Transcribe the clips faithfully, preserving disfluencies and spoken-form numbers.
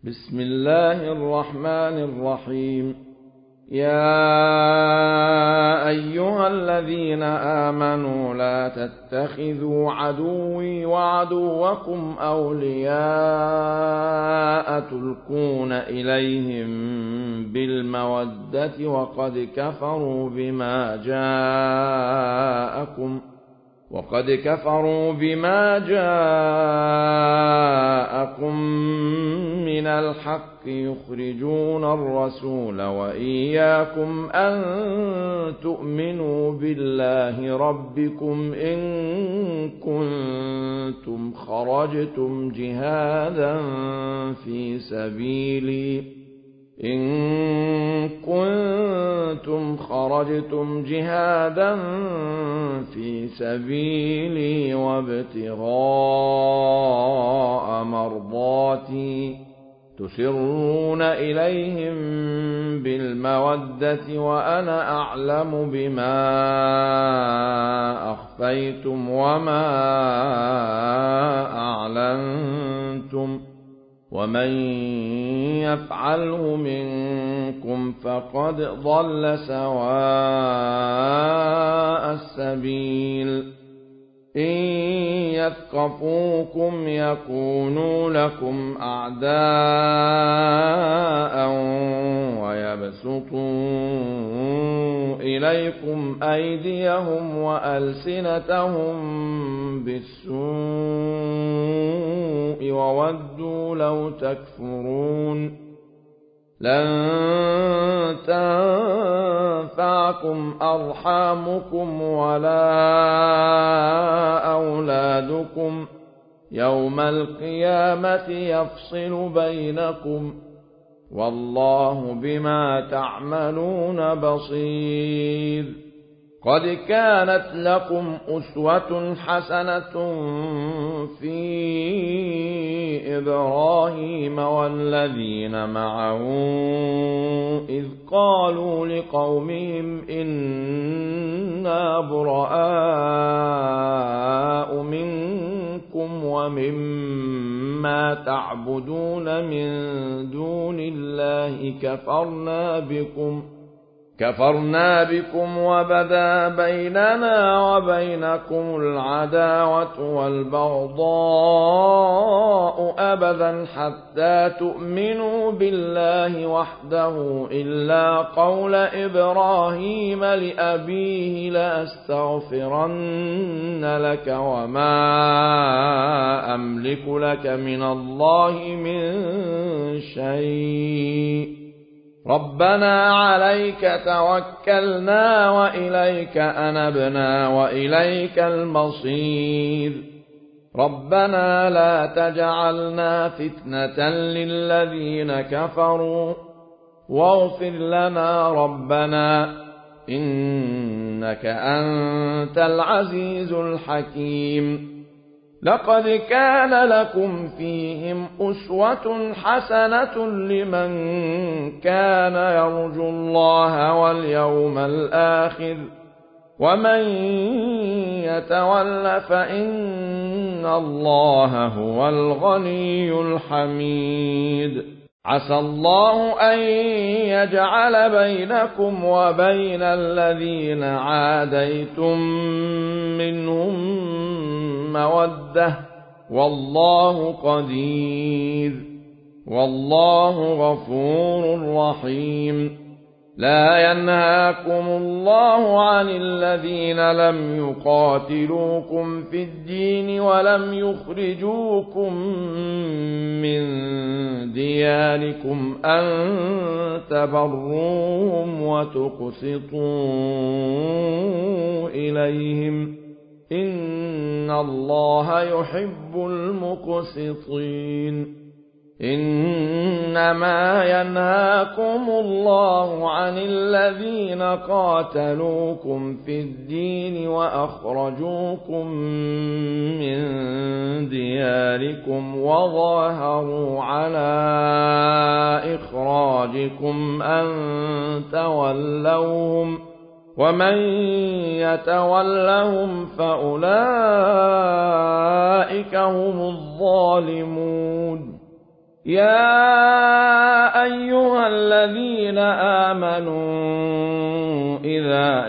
بسم الله الرحمن الرحيم. يا أيها الذين آمنوا لا تتخذوا عدوي وعدوكم أولياء تلقون إليهم بالمودة وقد كفروا بما جاءكم وقد كفروا بما جاءكم من الحق يخرجون الرسول وإياكم أن تؤمنوا بالله ربكم إن كنتم خرجتم جهادا في سبيلي إن كنتم خرجتم جهادا في سبيلي وابتغاء مرضاتي تسرون إليهم بالمودة وأنا أعلم بما أخفيتم وما أعلنتم ومن يفعله منكم فقد ضل سواء السبيل. إن يثقفوكم يكونوا لكم أعداء ويبسطوا إليكم أيديهم وألسنتهم بالسوء وودوا لو تكفرون. لن تنفعكم أرحامكم ولا أولادكم يوم القيامة يفصل بينكم والله بما تعملون بصير. قد كانت لكم أسوة حسنة في إبراهيم والذين معه إذ قالوا لقومهم إنا براء منكم ومما تعبدون من دون الله كفرنا بكم كفرنا بكم وبدا بيننا وبينكم العداوة والبغضاء أبدا حتى تؤمنوا بالله وحده إلا قول إبراهيم لأبيه لأستغفرن لك وما أملك لك من الله من شيء ربنا عليك توكلنا وإليك أنبنا وإليك المصير. ربنا لا تجعلنا فتنة للذين كفروا واغفر لنا ربنا إنك أنت العزيز الحكيم. لقد كان لكم فيهم أسوة حسنة لمن كان يرجو الله واليوم الآخر ومن يتول فإن الله هو الغني الحميد. عسى الله أن يجعل بينكم وبين الذين عاديتم منهم مودة والله قدير والله غفور رحيم. لا ينهاكم الله عن الذين لم يقاتلوكم في الدين ولم يخرجوكم من دياركم أن تبروهم وتقسطوا إليهم إن الله يحب المقسطين. إنما ينهاكم الله عن الذين قاتلوكم في الدين وأخرجوكم من دياركم وظاهروا على إخراجكم أن تولوهم ومن يتولهم فأولئك هم الظالمون. يا أيها الذين آمنوا إذا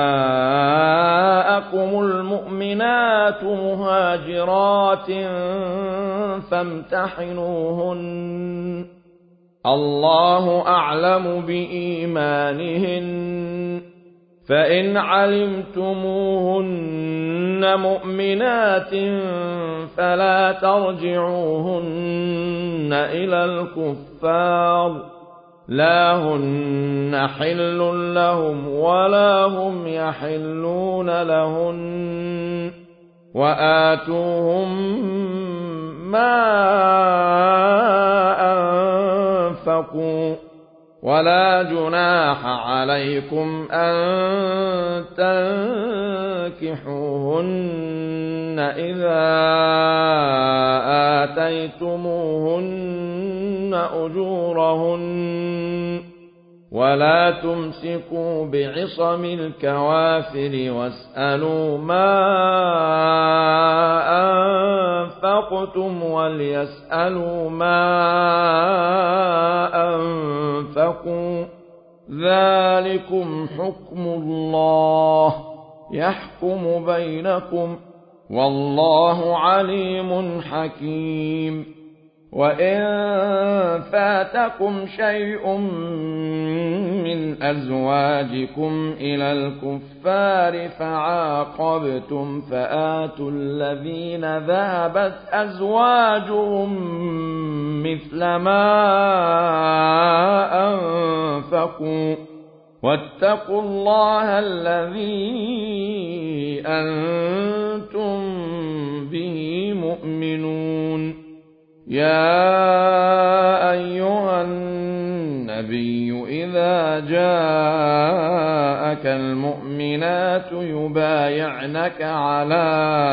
جاءكم المؤمنات مهاجرات فامتحنوهن الله أعلم بإيمانهن فإن علمتموهن مؤمنات فلا ترجعوهن إلى الكفار لا هن حل لهم ولا هم يحلون لهن وآتوهم ما أنفقوا ولا جناح عليكم أن تنكحوهن إذا آتيتموهن أجورهن ولا تمسكوا بعصم الكوافر واسألوا ما أنفقتم وليسألوا ما أنفقوا ذلكم حكم الله يحكم بينكم والله عليم حكيم وإن فاتكم شيء من أزواجكم إلى الكفار فعاقبتم فآتوا الذين ذهبت أزواجهم مثل ما أنفقوا واتقوا الله الذي أنتم به مؤمنون يا أيها النبي إذا جاءك المؤمنات يبايعنك على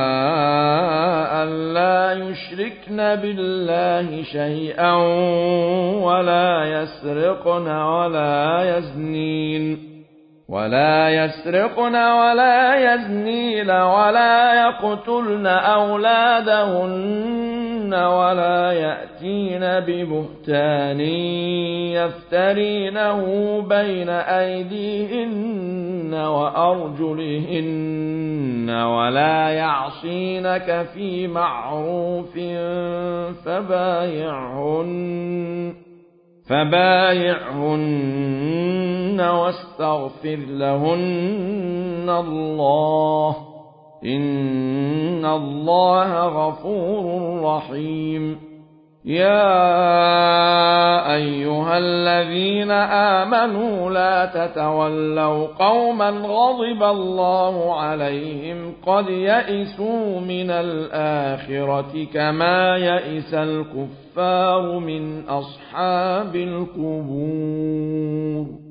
أن لا يشركن بالله شيئا ولا يسرقن ولا يزنين ولا يسرقن ولا يزنين ولا يقتلن أولادهن ولا يأتين ببهتان يفترينه بين أيديهن وأرجلهن ولا يعصينك في معروف فبايعهن فبايعهن واستغفر لهن الله إن الله غفور رحيم يا أيها الذين آمنوا لا تتولوا قوما غضب الله عليهم قد يئسوا من الآخرة كما يئس الكفار من أصحاب القبور